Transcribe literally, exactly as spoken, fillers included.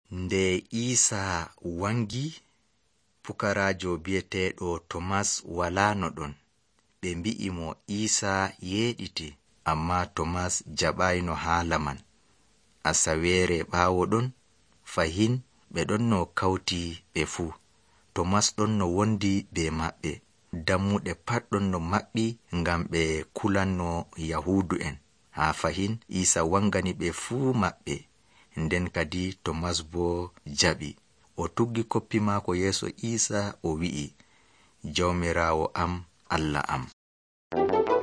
Nde Isa wangi, pukarajo biyeteɗo Tomas walano ɗon. Ɓe mbi'i mo Isa yeɗiti, amma Tomas jaɓayno haala man. Asawere ɓaawo ɗon, fahin ɓe ɗon no kawti ɓe fuu. Tomas ɗon no wondi be maɓɓe. Dammuɗe pat ɗon no maɓɓi ngam ɓe kulanno Yahudu'en. Haa fahin Isa wangani ɓe fuu maɓɓe. Nden kadi Tomas bo jaɓi. O tuggi koppi maako yeeso Isa o wi'i, Jawmiraawo am, Allah am.